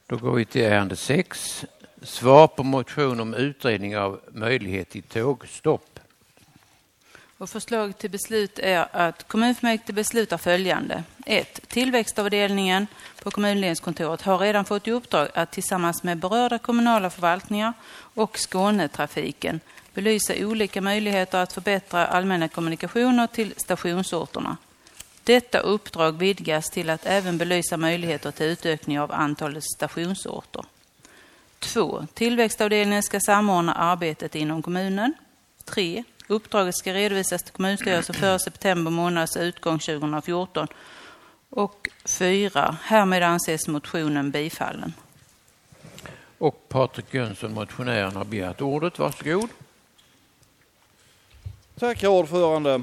Då går vi till ärende 6. Svar på motion om utredning av möjlighet till tågstopp. Och förslag till beslut är att kommunfullmäktige beslutar följande. 1. Tillväxtavdelningen på kommunledningskontoret har redan fått i uppdrag att tillsammans med berörda kommunala förvaltningar och Skånetrafiken belysa olika möjligheter att förbättra allmänna kommunikationer till stationsorterna. Detta uppdrag vidgas till att även belysa möjligheter till utökning av antalet stationsorter. 2. Tillväxtavdelningen ska samordna arbetet inom kommunen. 3. Uppdraget ska redovisas till kommunstyrelsen före september månads utgång 2014. Och 4. Härmed anses motionen bifallen. Och Patrik Jönsson, motionären, har begärt ordet. Varsågod. Tack, herr ordförande.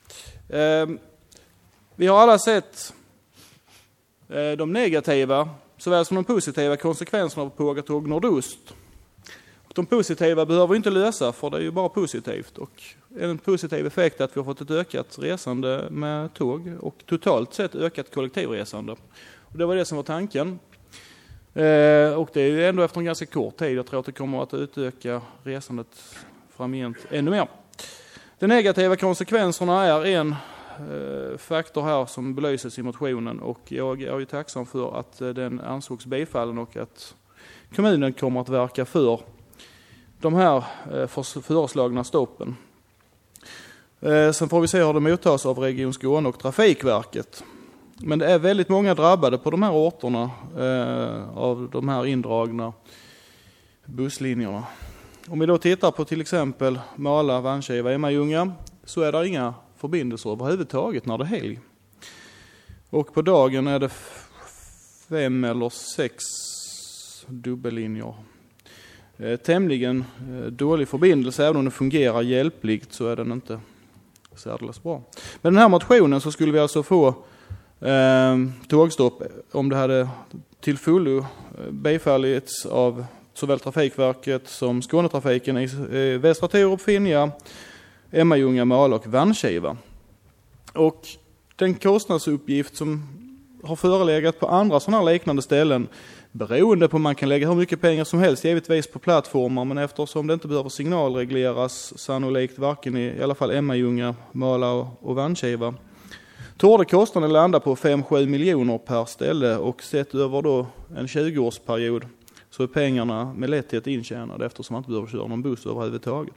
Vi har alla sett de negativa såväl som de positiva konsekvenserna av Pågatåg Nordost. De positiva behöver vi inte lösa, för det är ju bara positivt. Och en positiv effekt är att vi har fått ett ökat resande med tåg och totalt sett ökat kollektivresande. Och det var det som var tanken. Och det är ju ändå efter en ganska kort tid. Jag tror att det kommer att utöka resandet framgent ännu mer. De negativa konsekvenserna är en faktor här som belyses i motionen, och jag är ju tacksam för att den ansågs bifallen och att kommunen kommer att verka för de här föreslagna stoppen. Sen får vi se hur det mottas av Region Skåne och Trafikverket. Men det är väldigt många drabbade på de här orterna av de här indragna busslinjerna. Om vi då tittar på till exempel Mala, Vanskiva, Emmaljunga, så är det inga förbindelser överhuvudtaget när det är helg. Och på dagen är det 5 eller 6 dubbellinjer. Tämligen dålig förbindelse, även om den fungerar hjälpligt så är den inte särdeles bra. Med den här motionen så skulle vi alltså få tågstopp om det hade till fullo bifallits av såväl Trafikverket som Skånetrafiken i Västra Torup, Finja, Emmaljunga, Mala och Vanskiva. Och den kostnadsuppgift som har förelegat på andra sådana här liknande ställen, beroende på man kan lägga hur mycket pengar som helst givetvis på plattformar, men eftersom det inte behöver signalregleras sannolikt varken i alla fall Emmaljunga, Mala och Vanskiva, torde kostnaden landa på 5-7 miljoner per ställe, och sett över då en 20-årsperiod så är pengarna med lätthet intjänade eftersom man inte behöver köra någon buss överhuvudtaget.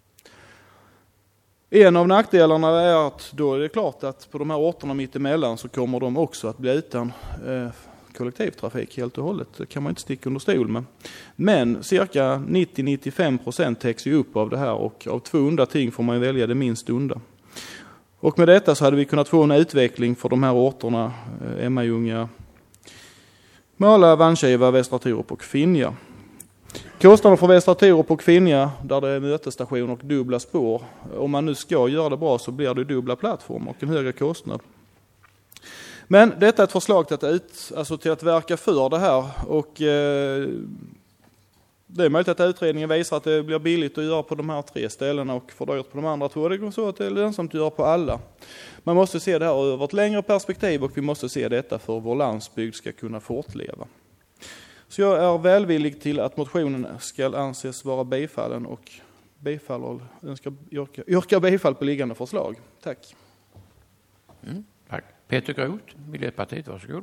En av nackdelarna är att då är det klart att på de här orterna mittemellan så kommer de också att bli utan kollektivtrafik helt och hållet. Det kan man inte sticka under stol med. Men cirka 90-95% täcks ju upp av det här, och av 2 onda ting får man välja det minst onda. Och med detta så hade vi kunnat få en utveckling för de här orterna Emmaljunga, Mala, Vanskiva, Västra Torup och Finja. Kostnaden för Västra Torup och Finja, där det är mötesstation och dubbla spår, om man nu ska göra det bra så blir det dubbla plattformar och en högre kostnad. Men detta är ett förslag till att verka för det här, och det är möjligt att utredningen visar att det blir billigt att göra på de här 3 ställena och fördyrt på de andra 2. Det går så att det är lönsamt att göra på alla. Man måste se det här över ett längre perspektiv, och vi måste se detta för vår landsbygd ska kunna fortleva. Så jag är välvillig till att motionen ska anses vara bifallen och yrkar bifall på liggande förslag. Tack. Tack. Peter Groth, Miljöpartiet, varsågod.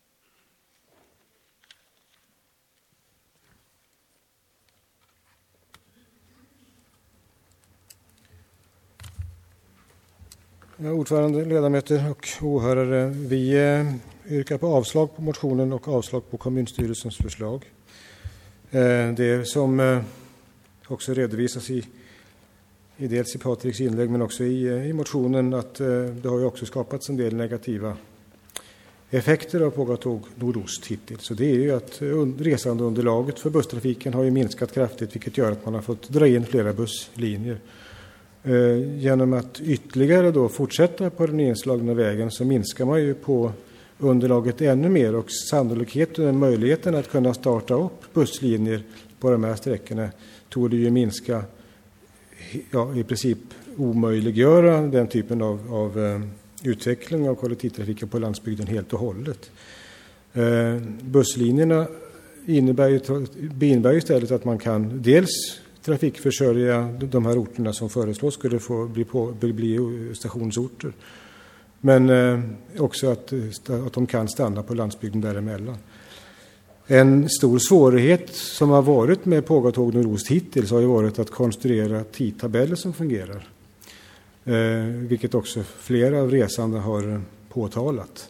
Ordförande, ledamöter och åhörare, vi yrkar på avslag på motionen och avslag på kommunstyrelsens förslag. Det som också redovisas i dels i Patriks inlägg men också i motionen, att det har ju också skapats en del negativa effekter av Pågatåg Nordost hittills. Så det är ju att resandeunderlaget för busstrafiken har ju minskat kraftigt, vilket gör att man har fått dra in flera busslinjer. Genom att ytterligare då fortsätta på den inslagna vägen så minskar man ju på underlaget ännu mer, och sannolikheten, möjligheten att kunna starta upp busslinjer på de här sträckorna torde ju minska, i princip omöjliggöra den typen av utveckling av kollektivtrafiken på landsbygden helt och hållet. Busslinjerna innebär istället att man kan dels trafikförsörja de här orterna som föreslås skulle få bli stationsorter. Men också att de kan stanna på landsbygden däremellan. En stor svårighet som har varit med Pågatåg Nordost hittills har ju varit att konstruera tidtabeller som fungerar. Vilket också flera av resande har påtalat.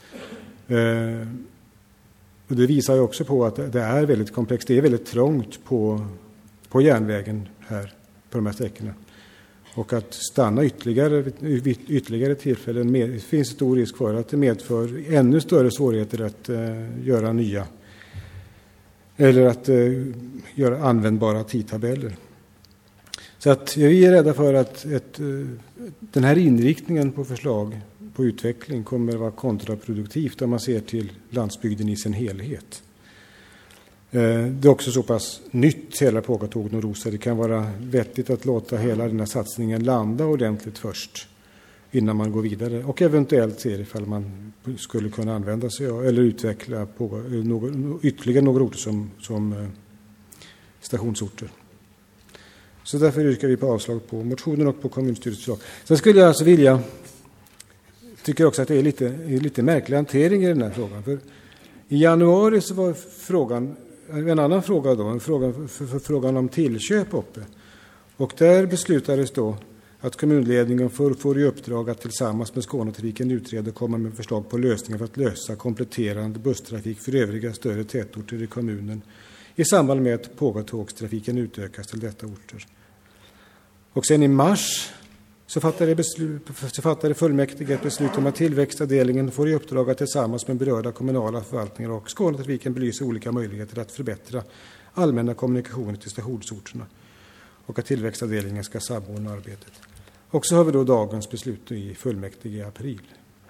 Och det visar ju också på att det är väldigt komplext. Det är väldigt trångt på järnvägen här på de här sträckorna. Och att stanna ytterligare tillfällen finns stor risk för att det medför ännu större svårigheter att göra nya eller att göra användbara tidtabeller. Så att vi är rädda för att den här inriktningen på förslag på utveckling kommer att vara kontraproduktivt om man ser till landsbygden i sin helhet. Det är också så pass nytt hela Pågatåg Nordost så det kan vara vettigt att låta hela den här satsningen landa ordentligt först innan man går vidare och eventuellt se ifall man skulle kunna använda sig av eller utveckla ytterligare några orter som stationsorter. Så därför yrkar vi på avslag på motionen och på kommunstyrelsens förslag. Sen skulle jag alltså tycker också att det är lite märklig hantering i den här frågan. För i januari så var en annan fråga då, frågan om tillköp uppe. Och där beslutades då att kommunledningen får i uppdrag att tillsammans med Skånetrafiken utreda och komma med förslag på lösningar för att lösa kompletterande busstrafik för övriga större tätorter i kommunen i samband med att Pågatågstrafiken utökas till detta orter. Och sen i mars så fattade fullmäktige ett beslut om att tillväxtavdelningen får i uppdrag att tillsammans med berörda kommunala förvaltningar och Skånetrafiken belysa olika möjligheter att förbättra allmänna kommunikationer till stationsorterna och att tillväxtavdelningen ska samordna arbetet. Och så har vi då dagens beslut i fullmäktige i april.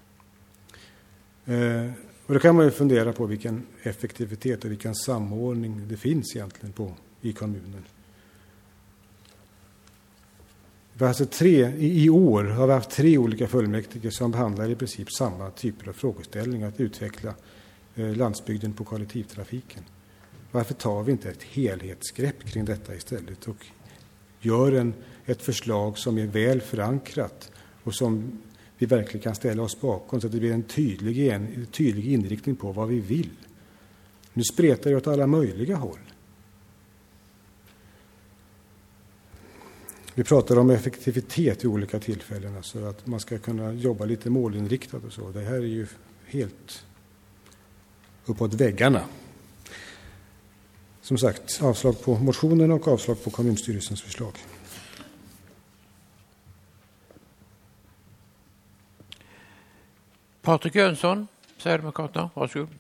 Och då kan man ju fundera på vilken effektivitet och vilken samordning det finns egentligen i kommunen. I år har vi haft 3 olika fullmäktige som behandlar i princip samma typer av frågeställningar att utveckla landsbygden på kollektivtrafiken. Varför tar vi inte ett helhetsgrepp kring detta istället och gör ett förslag som är väl förankrat och som vi verkligen kan ställa oss bakom så att det blir en tydlig inriktning på vad vi vill. Nu spretar det åt alla möjliga håll. Vi pratar om effektivitet i olika tillfällen, så att man ska kunna jobba lite målinriktat och så. Det här är ju helt uppåt väggarna. Som sagt, avslag på motionen och avslag på kommunstyrelsens förslag. Patrik Jönsson, Sverigedemokraterna, varsågod.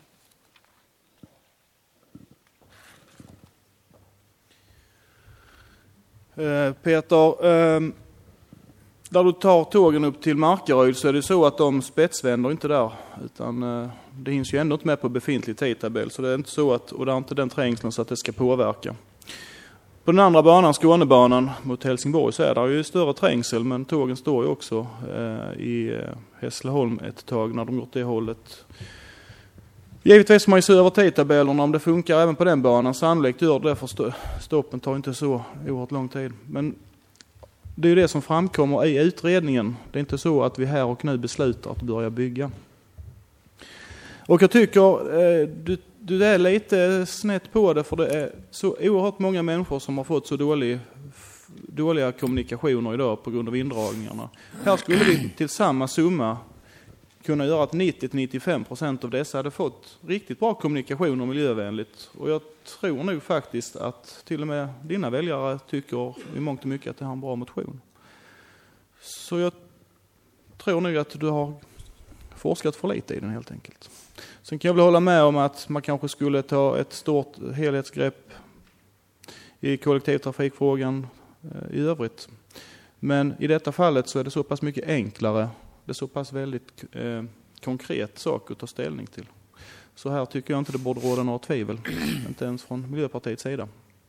Peter, där du tar tågen upp till Markaryd så är det så att de spetsvänder inte där, utan det hinns ju ändå inte med på befintlig tidtabell, så det är inte så att, och det är inte den trängseln så att det ska påverka. På den andra banan, Skånebanan mot Helsingborg, så är det ju större trängsel, men tågen står ju också i Hässleholm ett tag när de gjort det hållet. Givetvis får man ju se över tidtabellerna om det funkar även på den banan. Sannolikt gör det, för stoppen tar inte så oerhört lång tid. Men det är ju det som framkommer i utredningen. Det är inte så att vi här och nu beslutar att börja bygga. Och jag tycker du är lite snett på det, för det är så oerhört många människor som har fått så dåliga kommunikationer idag på grund av indragningarna. Här skulle vi till samma summa kunna göra att 90-95% av dessa hade fått riktigt bra kommunikationer miljövänligt. Och jag tror nog faktiskt att till och med dina väljare tycker i mångt och mycket att det är en bra motion. Så jag tror nog att du har forskat för lite i den helt enkelt. Sen kan jag väl hålla med om att man kanske skulle ta ett stort helhetsgrepp i kollektivtrafikfrågan i övrigt. Men i detta fallet så är det så pass mycket enklare. Det är så pass väldigt konkret sak att ta ställning till. Så här tycker jag inte det borde råda några tvivel. Inte ens från Miljöpartiets sida.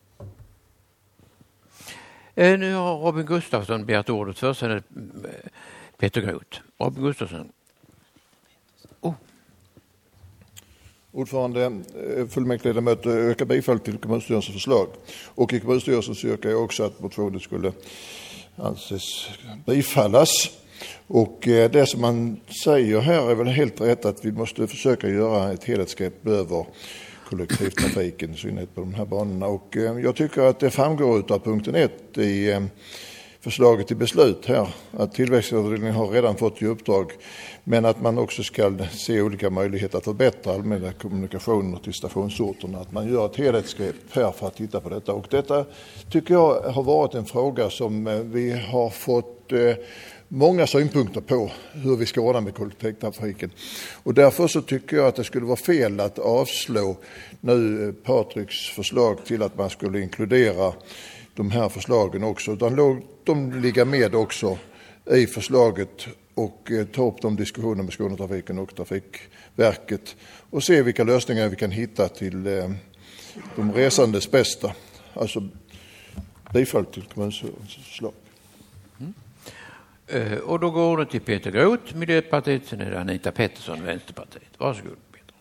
Nu har Robin Gustafsson begärt ordet för, sen är det Peter Groth. Robin Gustafsson. Ordförande, fullmäktigeledamöter, yrkar bifall till kommunstyrelsens förslag. Och i kommunstyrelsen så yrkar jag också att motionen skulle anses bifallas. Och det som man säger här är väl helt rätt, att vi måste försöka göra ett helhetsgrepp över kollektivtrafiken, i synnerhet på de här banorna. Och jag tycker att det framgår av punkten 1 i förslaget till beslut här, att tillväxtavdelningen har redan fått i uppdrag, men att man också ska se olika möjligheter att förbättra allmänna kommunikationer till stationsorterna. Att man gör ett helhetsgrepp här för att titta på detta. Och detta tycker jag har varit en fråga som vi har fått många synpunkter på, hur vi ska ordna med kollektivtrafiken. Och därför så tycker jag att det skulle vara fel att avslå nu Patriks förslag till att man skulle inkludera de här förslagen också, utan låt dem ligga med också i förslaget och ta upp de diskussioner med Skånetrafiken och Trafikverket och se vilka lösningar vi kan hitta till de resandes bästa. Alltså bifall till kommunstyrelsens förslag. Och då går det till Peter Groth, Miljöpartiet, sen är det Anita Pettersson, Vänsterpartiet. Varsågod Peter.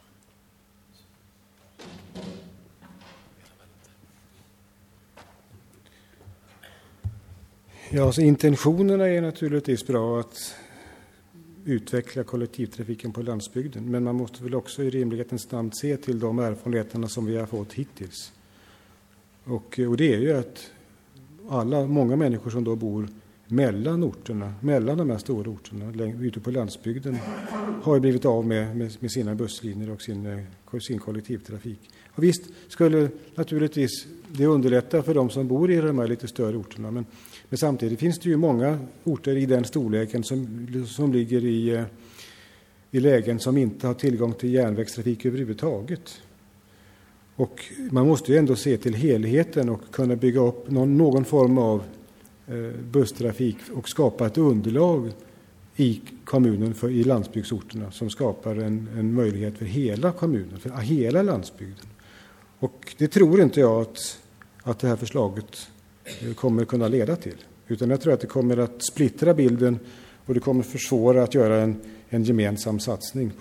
Ja, alltså intentionerna är naturligtvis bra, att utveckla kollektivtrafiken på landsbygden. Men man måste väl också i rimlighetens namn se till de erfarenheterna som vi har fått hittills. Och det är ju att många människor som då bor mellan orterna, mellan de här stora orterna, ute på landsbygden, har ju blivit av med sina busslinjer och sin kollektivtrafik. Och visst skulle naturligtvis det underlätta för de som bor i de här lite större orterna, men samtidigt finns det ju många orter i den storleken som ligger i lägen som inte har tillgång till järnvägstrafik överhuvudtaget. Och man måste ju ändå se till helheten och kunna bygga upp någon form av busstrafik och skapa ett underlag i kommunen i landsbygdsorterna som skapar en möjlighet för hela kommunen, för hela landsbygden. Och det tror inte jag att det här förslaget kommer kunna leda till. Utan jag tror att det kommer att splittra bilden och det kommer försvåra att göra en gemensam satsning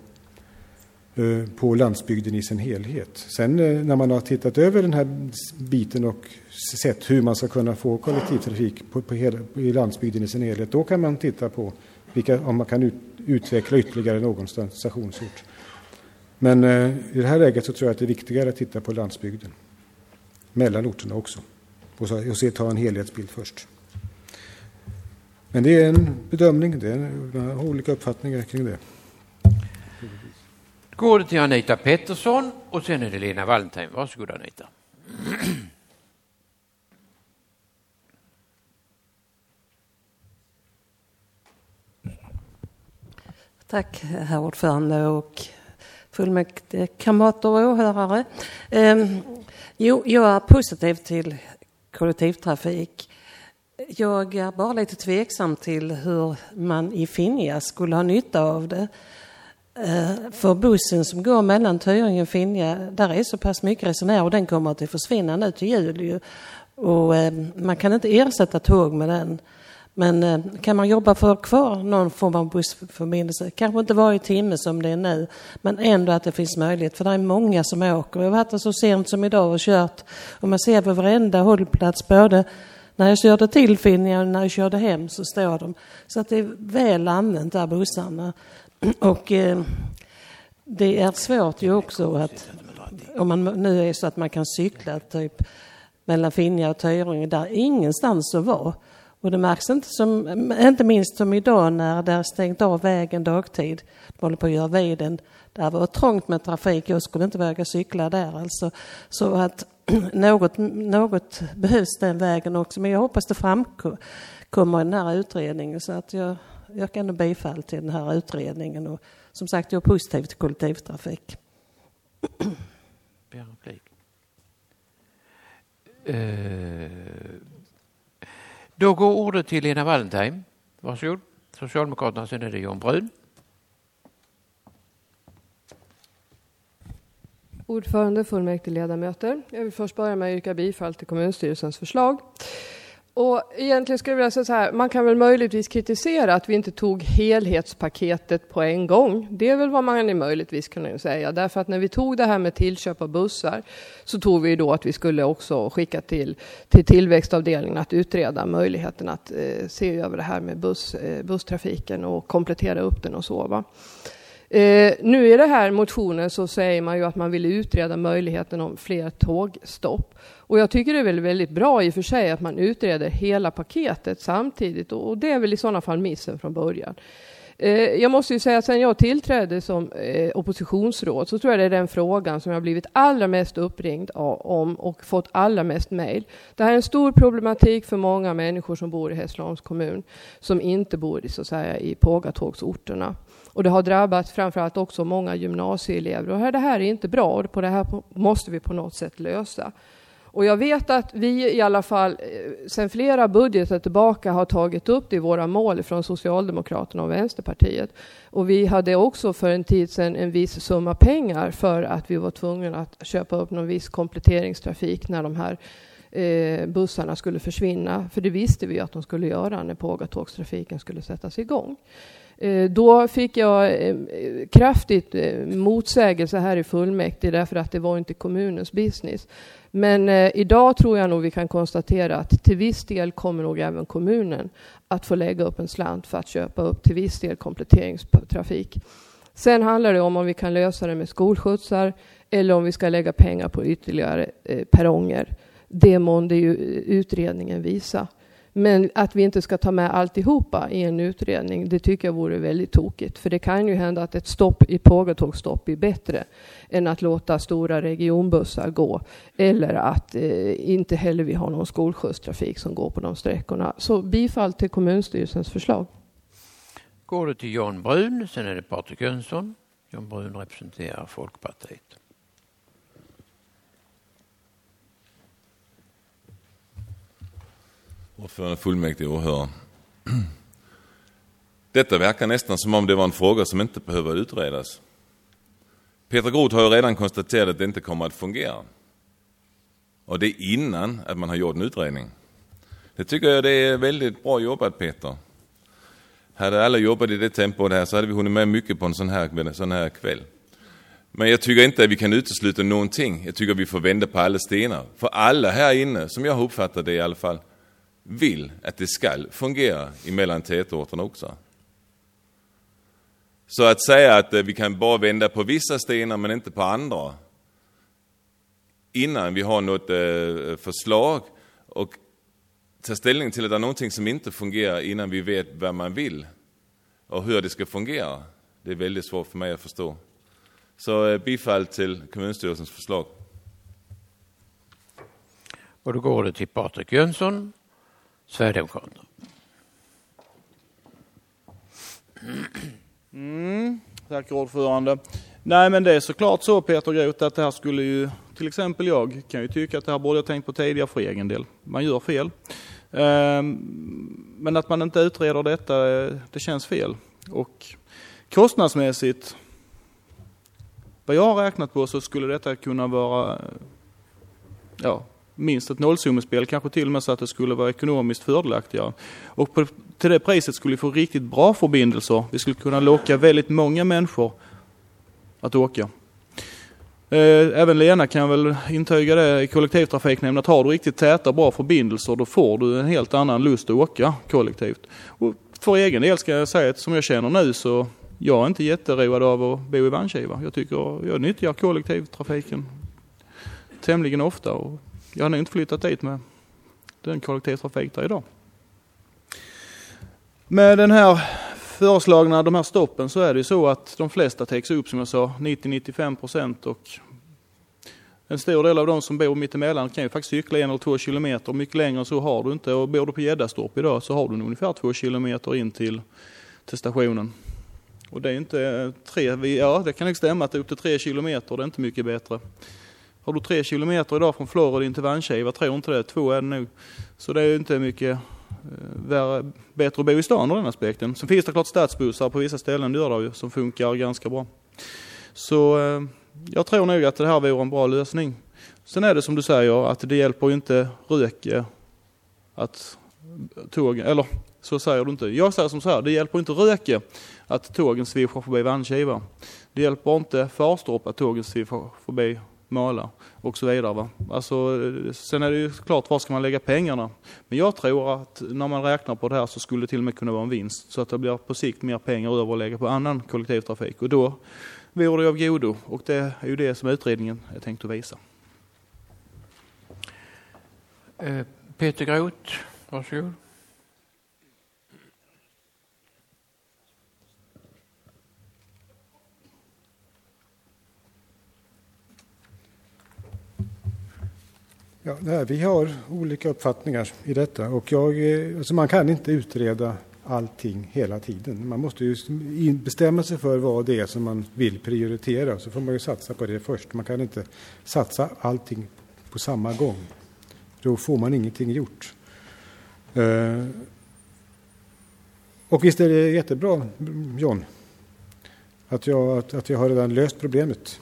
på landsbygden i sin helhet. Sen när man har tittat över den här biten och sett hur man ska kunna få kollektivtrafik i landsbygden i sin helhet, då kan man titta på om man kan utveckla ytterligare någon stationsort. Men i det här läget så tror jag att det är viktigare att titta på landsbygden, mellan orterna också, och ta en helhetsbild först. Men det är en bedömning, man har olika uppfattningar kring det. Går det till Anita Pettersson och sen är det Lena Wallentheim. Varsågod Anita. Tack herr ordförande och fullmäktige kamrater och åhörare. Jag är positiv till kollektivtrafik. Jag är bara lite tveksam till hur man i Finja skulle ha nytta av det. För bussen som går mellan Tyringe och Finja, där är så pass mycket resenärer och den kommer att försvinna nu till jul. Och man kan inte ersätta tåg med den. Men kan man jobba för kvar någon form av bussförbindelse? Kanske inte varje timme som det är nu, men ändå att det finns möjlighet. För det är många som åker. Jag har varit så sent som idag och kört. Och man ser på varenda hållplats, både när jag körde till Finja och när jag körde hem så står de. Så att det är väl använt där bussarna. Och det är svårt ju också att om man nu är så att man kan cykla typ mellan Finja och Tyringe där ingenstans att vara. Och det märks inte minst som idag när det är stängt av vägen dagtid. De håller på att göra viden. Där var trångt med trafik. Jag skulle inte våga cykla där alltså. Så att något behövs den vägen också. Men jag hoppas det framkommer i den här utredningen. Så att jag kan nog bifall till den här utredningen. Och som sagt, jag är positiv till kollektivtrafik. Då går ordet till Lena Wallentheim. Varsågod. Socialdemokraterna, sen är det Jan Brun. Ordförande, fullmäktige ledamöter. Jag vill först börja med att yrka bifall till kommunstyrelsens förslag. Och egentligen skulle jag vilja säga så här, man kan väl möjligtvis kritisera att vi inte tog helhetspaketet på en gång. Det är väl vad man är möjligtvis kunna säga. Därför att när vi tog det här med tillköp av bussar så tog vi då att vi skulle också skicka till tillväxtavdelningen att utreda möjligheten att se över det här med busstrafiken och komplettera upp den och så, va. Nu i det här motionen så säger man ju att man vill utreda möjligheten om fler tågstopp. Och jag tycker det är väldigt bra i och för sig att man utreder hela paketet samtidigt. Och det är väl i sådana fall missen från början. Jag måste ju säga att sen jag tillträdde som oppositionsråd så tror jag det är den frågan som jag har blivit allra mest uppringd om och fått allra mest mejl. Det här är en stor problematik för många människor som bor i Hässleholms kommun som inte bor i, så att säga, i pågatågsorterna. Och det har drabbat framförallt också många gymnasieelever. Och det här är inte bra och på det här måste vi på något sätt lösa. Och jag vet att vi i alla fall sedan flera budgetar tillbaka har tagit upp det i våra mål från Socialdemokraterna och Vänsterpartiet. Och vi hade också för en tid sedan en viss summa pengar för att vi var tvungna att köpa upp någon viss kompletteringstrafik när de här bussarna skulle försvinna. För det visste vi att de skulle göra när pågatågstrafiken skulle sättas igång. Då fick jag kraftigt motsägelse här i fullmäktige därför att det var inte kommunens business. Men idag tror jag nog vi kan konstatera att till viss del kommer nog även kommunen att få lägga upp en slant för att köpa upp till viss del kompletteringstrafik. Sen handlar det om vi kan lösa det med skolskjutsar eller om vi ska lägga pengar på ytterligare perronger. Det måste ju utredningen visa. Men att vi inte ska ta med alltihopa i en utredning, det tycker jag vore väldigt tokigt. För det kan ju hända att ett stopp i pågatågstopp är bättre än att låta stora regionbussar gå. Eller att inte heller vi har någon skolskjutstrafik som går på de sträckorna. Så bifall till kommunstyrelsens förslag. Går det till Jan Brun, sen är det Patrik Jönsson. Jan Brun representerar Folkpartiet. Ordförande fullmäktige åhörare. Detta verkar nästan som om det var en fråga som inte behöver utredas. Peter Groth har ju redan konstaterat att det inte kommer att fungera. Och det är innan att man har gjort en utredning. Det tycker jag det är väldigt bra jobbat, Peter. Hade alla jobbat i det tempot här så hade vi hunnit med mycket på en sån här kväll. Men jag tycker inte att vi kan utesluta någonting. Jag tycker att vi får vända på alla stenar. För alla här inne, som jag har uppfattat det i alla fall, vill att det ska fungera emellan tätorterna också. Så att säga att vi kan bara vända på vissa stenar men inte på andra innan vi har något förslag och ta ställning till att det är någonting som inte fungerar innan vi vet vad man vill och hur det ska fungera. Det är väldigt svårt för mig att förstå. Så bifall till kommunstyrelsens förslag. Och då går det till Patrik Jönsson, Sverigedemokraterna. Tack ordförande. Nej, men det är såklart så, Peter Groth, att det här skulle ju, till exempel jag kan ju tycka att det här borde jag tänkt på tidigare för egen del. Man gör fel. Men att man inte utreder detta, det känns fel. Och kostnadsmässigt, vad jag har räknat på så skulle detta kunna vara minst ett nollsummespel, kanske till och med så att det skulle vara ekonomiskt fördelaktigare. Och till det priset skulle vi få riktigt bra förbindelser. Vi skulle kunna locka väldigt många människor att åka. Även Lena kan väl intyga det i kollektivtrafiknämnden att har du riktigt täta bra förbindelser då får du en helt annan lust att åka kollektivt. Och för egen del ska jag säga att som jag känner nu så jag är inte jätteroad av att bo i Vanskiva. Jag tycker jag nyttjar kollektivtrafiken tämligen ofta och jag har nog inte flyttat dit med den kollektivtrafik där idag. Med den här föreslagna, de här stoppen, så är det ju så att de flesta täcks upp, som jag sa, 90-95%, och en stor del av de som bor mitt emellan kan ju faktiskt cykla 1 eller 2 kilometer. Mycket längre så har du inte, och bor du på Gäddastorp idag så har du ungefär 2 kilometer in till stationen. Och det är inte 3, det kan inte stämma att det är upp till 3 kilometer, det är inte mycket bättre. Har du 3 kilometer idag från Florida in till Vanskiva, tror inte det, 2 är det nu. Så det är ju inte mycket bättre att bo i stan ur den aspekten. Sen finns det klart stadsbussar på vissa ställen som funkar ganska bra. Så jag tror nog att det här vore en bra lösning. Sen är det som du säger att det hjälper ju inte rök att tåg, eller så säger du inte. Jag säger som så här, det hjälper inte Röke att tågen svischar förbi Vanskiva. Det hjälper inte Farstorp att tågen svischar förbi Mala och så vidare. Va? Alltså, sen är det ju klart, var ska man lägga pengarna? Men jag tror att när man räknar på det här så skulle det till och med kunna vara en vinst. Så att det blir på sikt mer pengar över att lägga på annan kollektivtrafik. Och då vore det av godo. Och det är ju det som utredningen är tänkt att visa. Peter Groth, varsågod. Ja, vi har olika uppfattningar i detta och alltså man kan inte utreda allting hela tiden. Man måste ju bestämma sig för vad det är som man vill prioritera, så får man ju satsa på det först. Man kan inte satsa allting på samma gång. Då får man ingenting gjort. Och visst är det jättebra, John, att jag har redan löst problemet.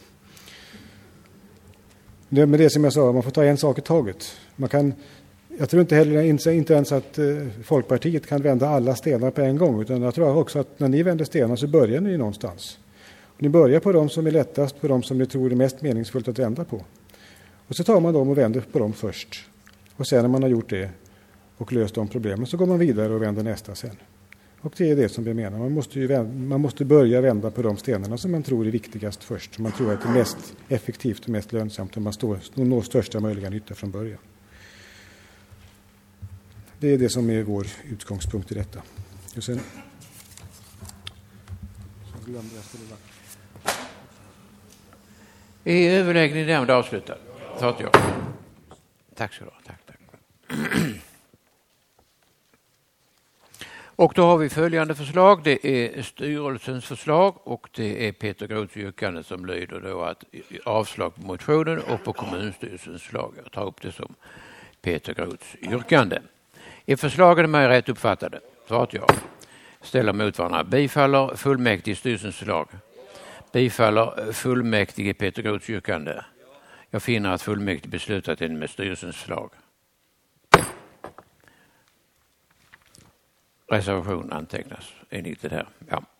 Men det som jag sa, man får ta en sak i taget. Jag tror inte heller inte ens att Folkpartiet kan vända alla stenar på en gång, utan jag tror också att när ni vänder stenar så börjar ni någonstans. Och ni börjar på de som är lättast, på de som ni tror är mest meningsfullt att vända på. Och så tar man dem och vänder på dem först. Och sen när man har gjort det och löst de problemen så går man vidare och vänder nästa sen. Och det är det som vi menar. Man måste börja vända på de stenarna som man tror är viktigast först. Som man tror att det är mest effektivt och mest lönsamt om man når största möjliga nytta från början. Det är det som är vår utgångspunkt i detta. Och sen glömde jag skulle vara. Är överläggningen därmed avslutad? Tack så du ha. Tack. Och då har vi följande förslag. Det är styrelsens förslag och det är Peter Groths yrkande som lyder då att avslag på motionen och på kommunstyrelsens förslag. Jag tar upp det som Peter Groths yrkande. Är förslagen med rätt uppfattade? Svarat ja. Ställer mot varandra. Bifaller fullmäktige styrelsens förslag. Bifaller fullmäktige Peter Groths yrkande. Jag finner att fullmäktige beslutat en med styrelsens förslag. Reservation antecknas enligt det här. Ja.